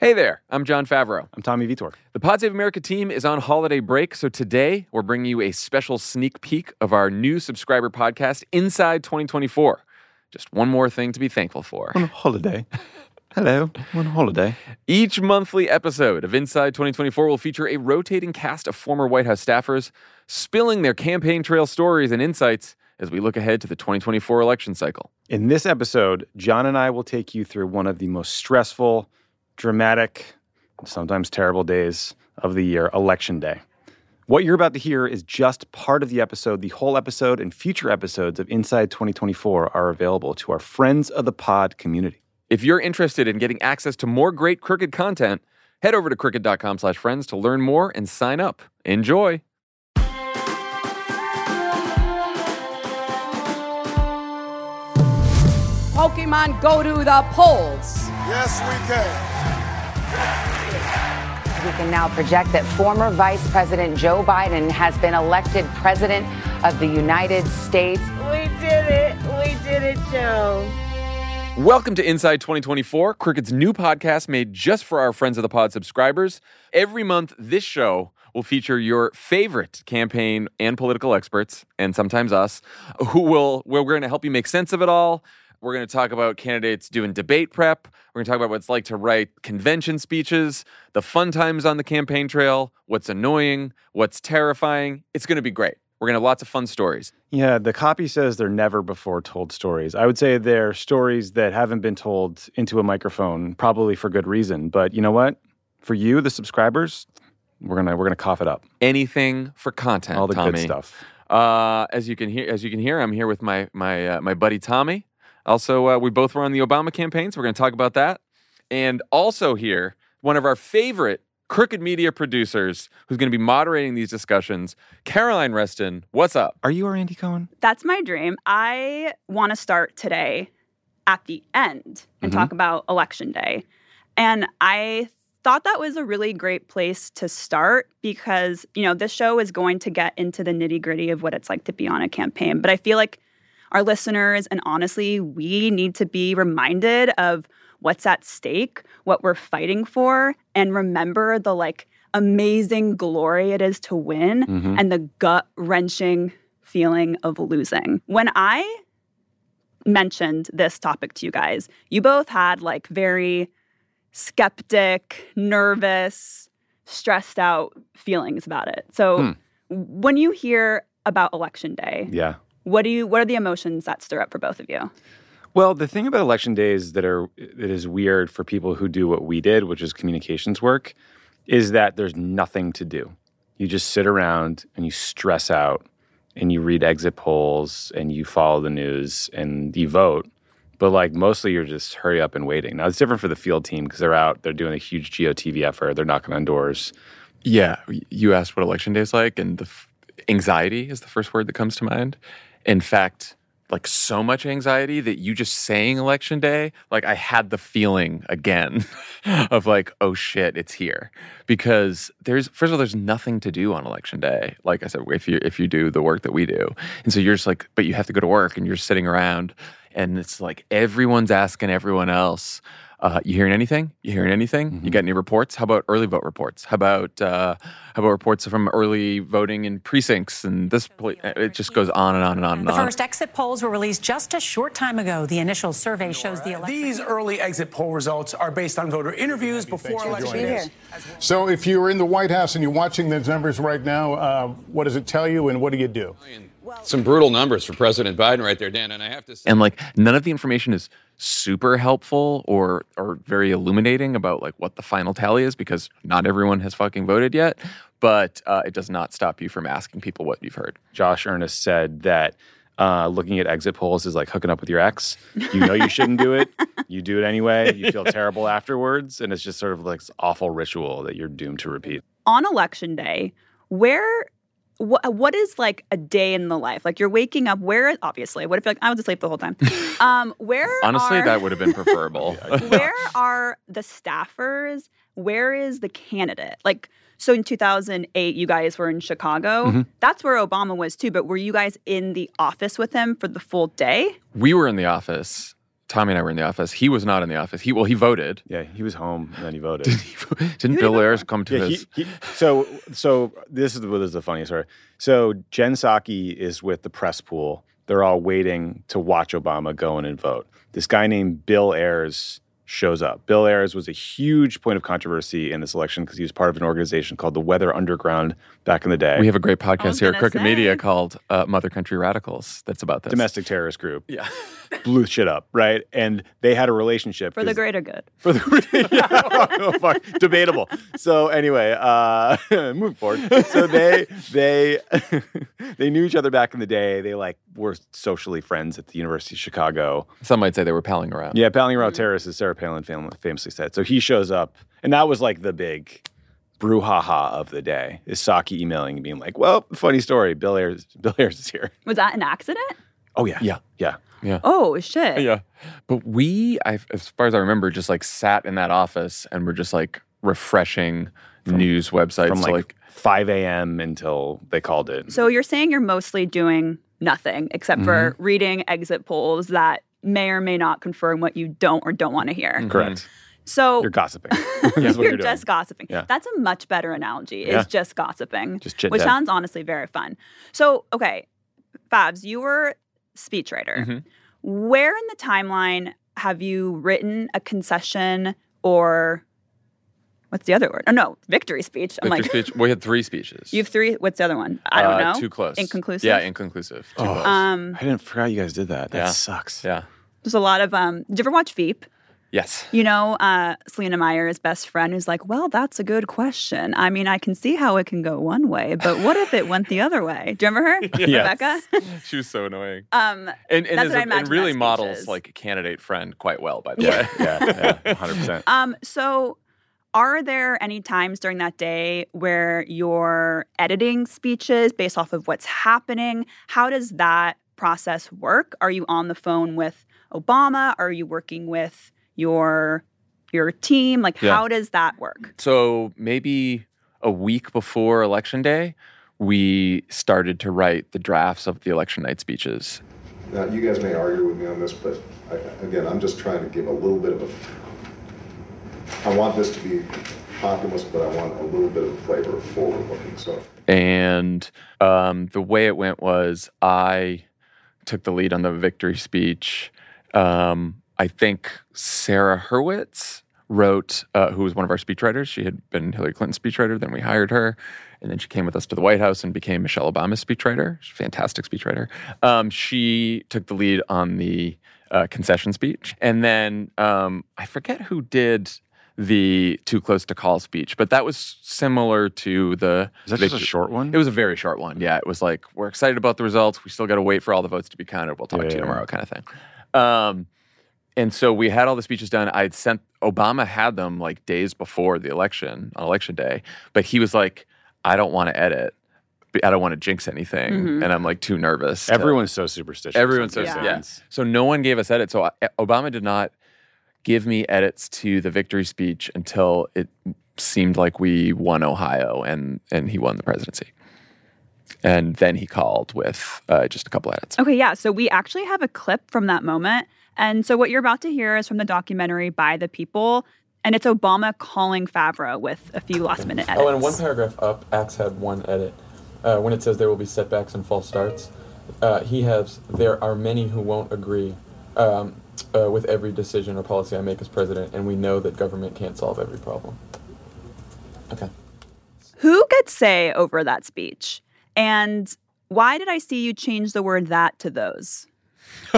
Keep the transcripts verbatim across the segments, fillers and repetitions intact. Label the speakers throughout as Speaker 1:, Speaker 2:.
Speaker 1: Hey there, I'm John Favreau.
Speaker 2: I'm Tommy Vitor.
Speaker 1: The Pod Save America team is on holiday break, so today we're bringing you a special sneak peek of our new subscriber podcast, Inside twenty twenty-four. Just one more thing to be thankful for.
Speaker 2: On holiday. Hello, on holiday.
Speaker 1: Each monthly episode of Inside twenty twenty-four will feature a rotating cast of former White House staffers spilling their campaign trail stories and insights as we look ahead to the twenty twenty-four election cycle.
Speaker 2: In this episode, John and I will take you through one of the most stressful, dramatic, sometimes terrible days of the year, Election Day. What you're about to hear is just part of the episode. The whole episode and future episodes of Inside twenty twenty-four are available to our Friends of the Pod community.
Speaker 1: If you're interested in getting access to more great Crooked content, head over to crooked.com slash friends to learn more and sign up. Enjoy.
Speaker 3: Pokemon, go to the polls.
Speaker 4: Yes, we can.
Speaker 5: We can now project that former Vice President Joe Biden has been elected President of the United States.
Speaker 6: We did it. We did it, Joe.
Speaker 1: Welcome to Inside twenty twenty-four, Crooked's new podcast made just for our Friends of the Pod subscribers. Every month, this show will feature your favorite campaign and political experts, and sometimes us, who will, where we're going to help you make sense of it all. We're going to talk about candidates doing debate prep. We're going to talk about what it's like to write convention speeches, the fun times on the campaign trail, what's annoying, what's terrifying. It's going to be great. We're going to have lots of fun stories.
Speaker 2: Yeah, the copy says they're never before told stories. I would say they're stories that haven't been told into a microphone, probably for good reason. But you know what? For you, the subscribers, we're gonna we're gonna cough it up.
Speaker 1: Anything for content,
Speaker 2: all the
Speaker 1: Tommy.
Speaker 2: good stuff.
Speaker 1: Uh, as you can hear, as you can hear, I'm here with my my uh, my buddy Tommy. Also, uh, we both were on the Obama campaign, so we're going to talk about that. And also here, one of our favorite Crooked Media producers who's going to be moderating these discussions, Caroline Reston. What's up?
Speaker 2: Are you our Andy Cohen?
Speaker 7: That's my dream. I want to start today at the end and
Speaker 2: Mm-hmm.
Speaker 7: talk about Election Day. And I thought that was a really great place to start because, you know, this show is going to get into the nitty-gritty of what it's like to be on a campaign. But I feel like our listeners, and honestly, we need to be reminded of what's at stake, what we're fighting for, and remember the, like, amazing glory it is to win
Speaker 2: Mm-hmm.
Speaker 7: and the gut-wrenching feeling of losing. When I mentioned this topic to you guys, you both had, like, very skeptic, nervous, stressed out feelings about it. So
Speaker 1: Hmm.
Speaker 7: when you hear about Election Day,
Speaker 2: Yeah.
Speaker 7: what do you what are the emotions that stir up for both of you?
Speaker 2: Well, the thing about election days that are that is weird for people who do what we did, which is communications work, is that there's nothing to do. You just sit around and you stress out and you read exit polls and you follow the news and you vote. But like mostly you're just hurry up and waiting. Now it's different for the field team because they're out, they're doing a huge G O T V effort, they're knocking on doors.
Speaker 1: Yeah, you asked what Election Day is like, and the f- anxiety is the first word that comes to mind. In fact, like so much anxiety that you just saying Election Day, like I had the feeling again of like, oh shit, it's here. Because there's, first of all, there's nothing to do on Election Day. Like I said, if you if you do the work that we do. And so you're just like, but you have to go to work and you're sitting around and it's like everyone's asking everyone else, Uh, you hearing anything? You hearing anything?
Speaker 2: Mm-hmm.
Speaker 1: You got any reports? How about early vote reports? How about uh, how about reports from early voting in precincts? And this, pl- it just goes on and on and on and
Speaker 8: The
Speaker 1: on.
Speaker 8: first exit polls were released just a short time ago. The initial survey shows the election.
Speaker 9: These early exit poll results are based on voter interviews before election day.
Speaker 4: So if you're in the White House and you're watching those numbers right now, uh, what does it tell you and what do you do?
Speaker 10: Some brutal numbers for President Biden right there, Dan, and I have to say...
Speaker 1: And like none of the information is super helpful or or very illuminating about like what the final tally is because not everyone has fucking voted yet. But uh, it does not stop you from asking people what you've heard.
Speaker 2: Josh Earnest said that uh, looking at exit polls is like hooking up with your ex. You know you shouldn't do it. You do it anyway. You feel terrible afterwards. And it's just sort of like this awful ritual that you're doomed to repeat.
Speaker 7: On Election Day, where what what is like a day in the life? Like you're waking up. Where obviously, what if like I was asleep the whole time? Um, where
Speaker 1: honestly
Speaker 7: are,
Speaker 1: that would have been preferable.
Speaker 7: Where are the staffers? Where is the candidate? Like so, in two thousand eight, you guys were in Chicago.
Speaker 1: Mm-hmm.
Speaker 7: That's where Obama was too. But were you guys in the office with him for the full day?
Speaker 1: We were in the office. Tommy and I were in the office. He was not in the office. He well, he voted.
Speaker 2: Yeah, he was home and then he voted.
Speaker 1: Didn't, he, didn't Bill Ayers come to
Speaker 2: yeah,
Speaker 1: his?
Speaker 2: He, he, so, so this is this is the funniest story. So Jen Psaki is with the press pool. They're all waiting to watch Obama go in and vote. This guy named Bill Ayers shows up. Bill Ayers was a huge point of controversy in this election because he was part of an organization called the Weather Underground back in the day.
Speaker 1: We have a great podcast here at Crooked
Speaker 7: say.
Speaker 1: Media called uh, Mother Country Radicals that's about this.
Speaker 2: Domestic terrorist group.
Speaker 1: Yeah.
Speaker 2: Blew shit up, right? And they had a relationship.
Speaker 7: For the greater good.
Speaker 2: For the yeah, oh, fuck. Debatable. So anyway, uh, move forward. So they they they knew each other back in the day. They like were socially friends at the University of Chicago.
Speaker 1: Some might say they were palling around.
Speaker 2: Yeah, palling around terrorists, as Sarah Palin fam- famously said. So he shows up, and that was like the big brouhaha of the day. Is Psaki emailing and being like, "Well, funny story. Bill Ayers, Bill Ayers is here."
Speaker 7: Was that an accident?
Speaker 2: Oh yeah,
Speaker 1: yeah,
Speaker 2: yeah.
Speaker 1: Yeah.
Speaker 7: Oh, shit.
Speaker 1: Yeah. But we, I, as far as I remember, just like sat in that office and were just like refreshing from, news websites.
Speaker 2: From like,
Speaker 1: like
Speaker 2: five a.m. until they called it.
Speaker 7: So you're saying you're mostly doing nothing except mm-hmm. for reading exit polls that may or may not confirm what you don't or don't want to hear.
Speaker 2: Mm-hmm. Correct.
Speaker 7: So
Speaker 2: you're gossiping.
Speaker 7: you're,
Speaker 2: you're
Speaker 7: just gossiping.
Speaker 2: Yeah.
Speaker 7: That's a much better analogy. Is
Speaker 2: yeah.
Speaker 7: just gossiping.
Speaker 2: Just chit
Speaker 7: which
Speaker 2: chat.
Speaker 7: Sounds honestly very fun. So, okay, Fabs, you were speechwriter.
Speaker 1: Mm-hmm.
Speaker 7: Where in the timeline have you written a concession or what's the other word? Oh no, victory speech. I'm
Speaker 1: victory
Speaker 7: like,
Speaker 1: speech. We had three speeches.
Speaker 7: You have three. What's the other one? I don't
Speaker 1: uh,
Speaker 7: know.
Speaker 1: Too close.
Speaker 7: Inconclusive.
Speaker 1: Yeah, inconclusive. Too
Speaker 2: oh,
Speaker 1: close.
Speaker 7: Um,
Speaker 2: I didn't forget you guys did that. That
Speaker 1: yeah.
Speaker 2: sucks.
Speaker 1: Yeah.
Speaker 7: There's a lot of. Um, did you ever watch Veep?
Speaker 1: Yes.
Speaker 7: You know, uh, Selena Meyer's best friend who's like, well, that's a good question. I mean, I can see how it can go one way, but what if it went the other way? Do you remember her?
Speaker 1: Yes.
Speaker 7: Rebecca?
Speaker 1: She was so annoying.
Speaker 7: Um,
Speaker 1: and and,
Speaker 7: that's
Speaker 1: is
Speaker 7: what I
Speaker 1: a,
Speaker 7: imagine
Speaker 1: and really
Speaker 7: that speech
Speaker 1: models
Speaker 7: is.
Speaker 1: like a candidate friend quite well, by the
Speaker 2: yeah.
Speaker 1: way.
Speaker 2: Yeah, yeah, one hundred percent.
Speaker 7: Um, so are there any times during that day where you're editing speeches based off of what's happening? How does that process work? Are you on the phone with Obama? Are you working with your your team? Like,
Speaker 1: yeah.
Speaker 7: how does that work?
Speaker 1: So maybe a week before Election Day, we started to write the drafts of the election night speeches.
Speaker 11: Now, you guys may argue with me on this, but I, again, I'm just trying to give a little bit of a... I want this to be populist, but I want a little bit of flavor forward-looking. So,
Speaker 1: and um, the way it went was I took the lead on the victory speech. Um, I think Sarah Hurwitz wrote, uh, who was one of our speechwriters. She had been Hillary Clinton's speechwriter. Then we hired her. And then she came with us to the White House and became Michelle Obama's speechwriter. She's a fantastic speechwriter. Um, she took the lead on the uh, concession speech. And then um, I forget who did the too close to call speech, but that was similar to the...
Speaker 2: Is that just a short one?
Speaker 1: It was a very short one, yeah. It was like, we're excited about the results. We still got to wait for all the votes to be counted. We'll talk
Speaker 2: yeah,
Speaker 1: to you
Speaker 2: yeah.
Speaker 1: tomorrow kind of thing. Um, and so we had all the speeches done. I'd sent... Obama had them like days before the election, on election day, but he was like, I don't want to edit. I don't want to jinx anything. Mm-hmm. And I'm like too nervous.
Speaker 2: Everyone's to, so superstitious.
Speaker 1: Everyone's so,
Speaker 7: yeah.
Speaker 1: yeah. So no one gave us edits. So I, Obama did not give me edits to the victory speech until it seemed like we won Ohio and, and he won the presidency. And then he called with uh, just a couple edits.
Speaker 7: Okay, yeah. So we actually have a clip from that moment. And so what you're about to hear is from the documentary By the People. And it's Obama calling Favreau with a few last minute edits.
Speaker 12: Oh, and one paragraph up, Axe had one edit. Uh, when it says there will be setbacks and false starts, uh, he has, there are many who won't agree um, uh, with every decision or policy I make as president, and we know that government can't solve every problem. Okay.
Speaker 7: Who gets say over that speech? And why did I see you change the word that to those? Are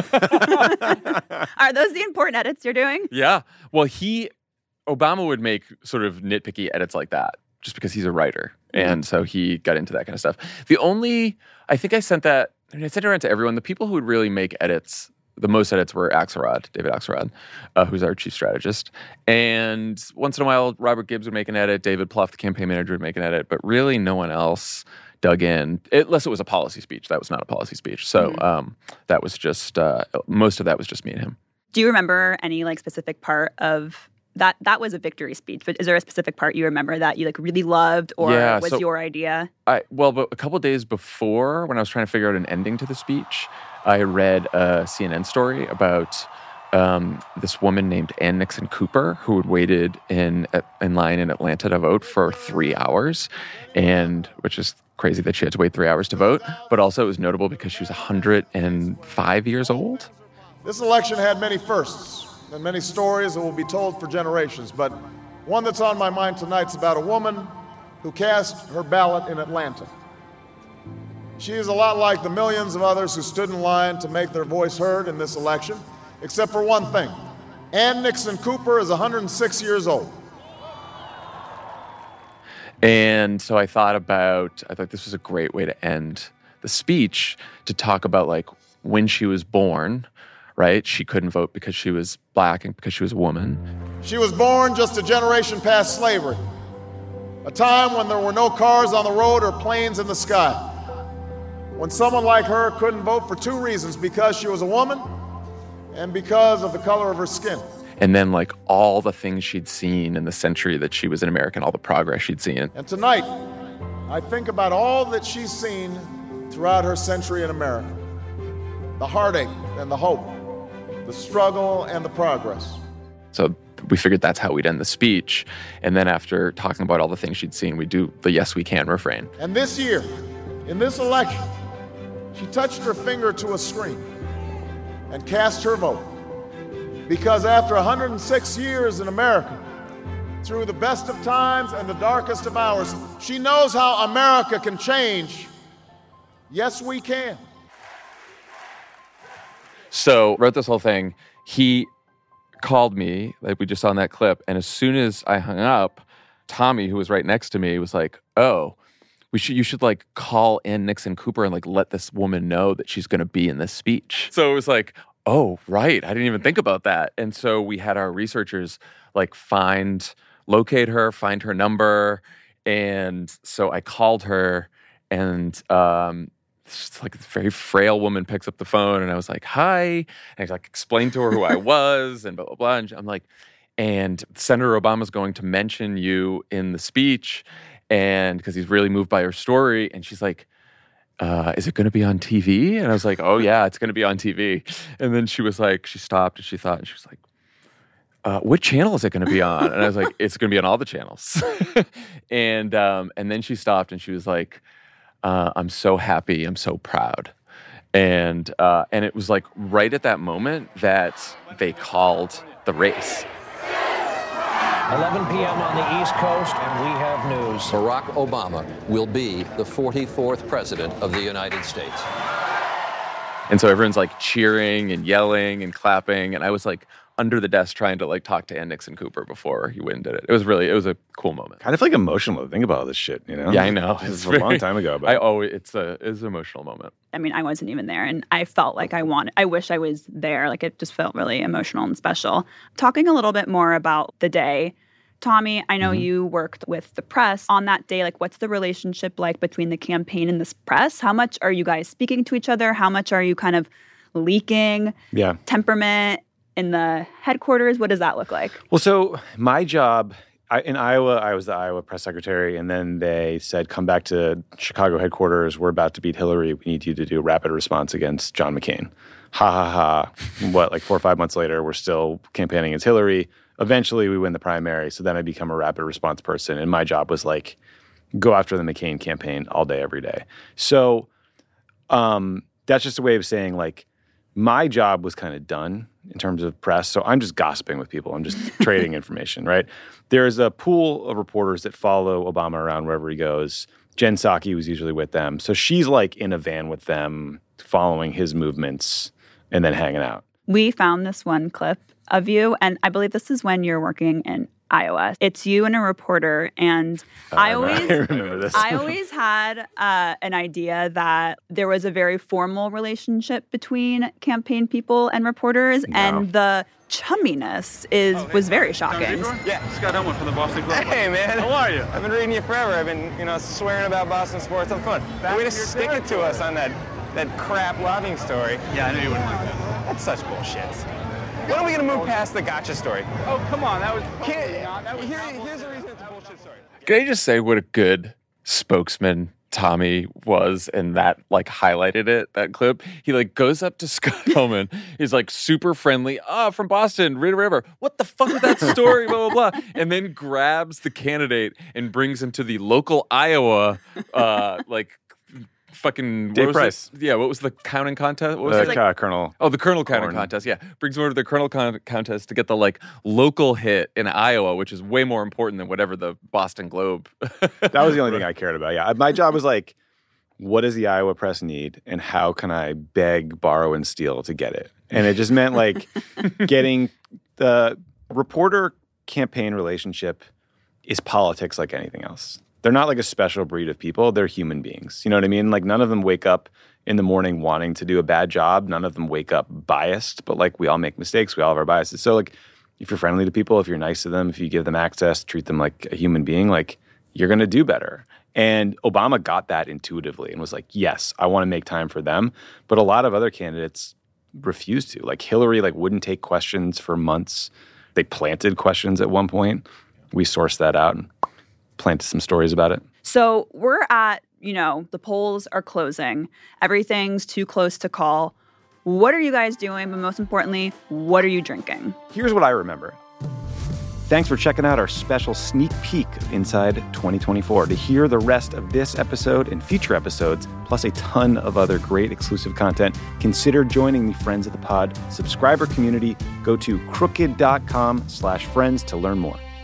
Speaker 7: those the important edits you're doing?
Speaker 1: Yeah. Well, he, Obama would make sort of nitpicky edits like that just because he's a writer. Mm-hmm. And so he got into that kind of stuff. The only, I think I sent that, I, mean, I sent it around to everyone. The people who would really make edits, the most edits were Axelrod, David Axelrod, uh, who's our chief strategist. And once in a while, Robert Gibbs would make an edit. David Plouffe, the campaign manager, would make an edit. But really no one else dug in, unless it was a policy speech. That was not a policy speech. So mm-hmm. um, that was just, uh, most of that was just me and him.
Speaker 7: Do you remember any like specific part of that? That was a victory speech, but is there a specific part you remember that you like really loved or
Speaker 1: yeah,
Speaker 7: was
Speaker 1: so
Speaker 7: your idea?
Speaker 1: I, well, but a couple days before, when I was trying to figure out an ending to the speech, I read a C N N story about um, this woman named Ann Nixon Cooper, who had waited in in line in Atlanta to vote for three hours, and which is crazy that she had to wait three hours to vote. But also it was notable because she was one hundred five years old.
Speaker 13: This election had many firsts and many stories that will be told for generations. But one that's on my mind tonight is about a woman who cast her ballot in Atlanta. She is a lot like the millions of others who stood in line to make their voice heard in this election, except for one thing. Ann Nixon Cooper is one hundred six years old.
Speaker 1: And so I thought about, I thought this was a great way to end the speech, to talk about like when she was born, right? She couldn't vote because she was black and because she was a woman.
Speaker 13: She was born just a generation past slavery, a time when there were no cars on the road or planes in the sky, when someone like her couldn't vote for two reasons: because she was a woman and because of the color of her skin.
Speaker 1: And then like all the things she'd seen in the century that she was in America and all the progress she'd seen.
Speaker 13: And tonight, I think about all that she's seen throughout her century in America. The heartache and the hope, the struggle and the progress.
Speaker 1: So we figured that's how we'd end the speech. And then after talking about all the things she'd seen, we'd do the Yes We Can refrain.
Speaker 13: And this year, in this election, she touched her finger to a screen and cast her vote. Because after one hundred six years in America, through the best of times and the darkest of hours, she knows how America can change. Yes, we can.
Speaker 1: So wrote this whole thing. He called me, like we just saw in that clip, and as soon as I hung up, Tommy, who was right next to me, was like, oh, we should you should like call Ann Nixon Cooper and like let this woman know that she's going to be in this speech. So it was like, oh, right. I didn't even think about that. And so we had our researchers like find, locate her, find her number. And so I called her, and um, it's like a very frail woman picks up the phone, and I was like, hi. And I like explained to her who I was and blah, blah, blah. And I'm like, and Senator Obama's going to mention you in the speech, and because he's really moved by her story. And she's like, Uh, is it going to be on T V? And I was like, oh, yeah, it's going to be on T V. And then she was like, she stopped and she thought, and she was like, uh, what channel is it going to be on? And I was like, it's going to be on all the channels. and um, and then she stopped and she was like, uh, I'm so happy. I'm so proud. And uh, and it was like right at that moment that they called the race.
Speaker 14: eleven p.m. on the East Coast, and we have news.
Speaker 10: Barack Obama will be the forty-fourth president of the United States.
Speaker 1: And so everyone's like cheering and yelling and clapping, and I was like under the desk trying to like talk to Ann Nixon Cooper before he went and did it. It was really, it was a cool moment.
Speaker 2: Kind of like emotional to think about all this shit, you know?
Speaker 1: Yeah, I know.
Speaker 2: It's a long time ago. But
Speaker 1: I always, it's a, it's an emotional moment.
Speaker 7: I mean, I wasn't even there, and I felt like I wanted, I wish I was there. Like, it just felt really emotional and special. Talking a little bit more about the day, Tommy, I know mm-hmm. you worked with the press on that day. Like, what's the relationship like between the campaign and this press? How much are you guys speaking to each other? How much are you kind of leaking
Speaker 2: yeah.
Speaker 7: temperament in the headquarters? What does that look like?
Speaker 2: Well, so my job I, in Iowa, I was the Iowa press secretary, and then they said, come back to Chicago headquarters. We're about to beat Hillary. We need you to do a rapid response against John McCain. Ha, ha, ha. What, like four or five months later, we're still campaigning against Hillary. Eventually, we win the primary, so then I become a rapid response person, and my job was like, go after the McCain campaign all day, every day. So um, that's just a way of saying, like, my job was kind of done in terms of press. So I'm just gossiping with people. I'm just trading information, right? There's a pool of reporters that follow Obama around wherever he goes. Jen Psaki was usually with them. So she's like in a van with them, following his movements and then hanging out.
Speaker 7: We found this one clip of you, and I believe this is when you're working in Iowa. It's you and a reporter, and uh, I always,
Speaker 2: I remember this.
Speaker 7: I always had uh, an idea that there was a very formal relationship between campaign people and reporters, no. and the chumminess is oh, hey, was very shocking.
Speaker 15: Yeah, Scott Elmwood from the Boston Globe.
Speaker 16: Hey, man.
Speaker 15: How are you?
Speaker 16: I've been reading you forever. I've been, you know, swearing about Boston sports. I'm fun. Way to stick it to us on that that crap lobbying story.
Speaker 15: Yeah, I knew you wouldn't like that.
Speaker 16: That's such bullshit. When are we going to move past the gotcha story?
Speaker 15: Oh, come on. That was...
Speaker 16: Can't, that was here, here's a reason it's a bullshit story.
Speaker 1: Can I just say what a good spokesman Tommy was, and that like highlighted it, that clip. He like goes up to Scott Helman. He's like super friendly. Ah, oh, from Boston, Rita River. What the fuck is that story? blah, blah, blah. And then grabs the candidate and brings him to the local Iowa, uh, like, fucking
Speaker 2: Dave Price.
Speaker 1: It? Yeah, what was the counting contest? What was
Speaker 2: uh,
Speaker 1: it? Like,
Speaker 2: uh, Colonel.
Speaker 1: Oh, the Colonel counting
Speaker 2: Corn.
Speaker 1: contest. Yeah, brings him over to the Colonel con- contest to get the like local hit in Iowa, which is way more important than whatever the Boston Globe.
Speaker 2: That was the only thing I cared about. Yeah, my job was like, what does the Iowa press need, and how can I beg, borrow, and steal to get it? And it just meant like getting the reporter campaign relationship is politics like anything else. They're not like a special breed of people. They're human beings. You know what I mean? Like none of them wake up in the morning wanting to do a bad job. None of them wake up biased, but like we all make mistakes. We all have our biases. So like if you're friendly to people, if you're nice to them, if you give them access, treat them like a human being, like you're going to do better. And Obama got that intuitively and was like, yes, I want to make time for them. But a lot of other candidates refused to. Like Hillary like wouldn't take questions for months. They planted questions at one point. We sourced that out and planted some stories about it.
Speaker 7: So we're at, you know, the polls are closing. Everything's too close to call. What are you guys doing? But most importantly, what are you drinking?
Speaker 2: Here's what I remember. Thanks for checking out our special sneak peek of Inside twenty twenty-four. To hear the rest of this episode and future episodes, plus a ton of other great exclusive content, consider joining the Friends of the Pod subscriber community. Go to crooked.com slash friends to learn more.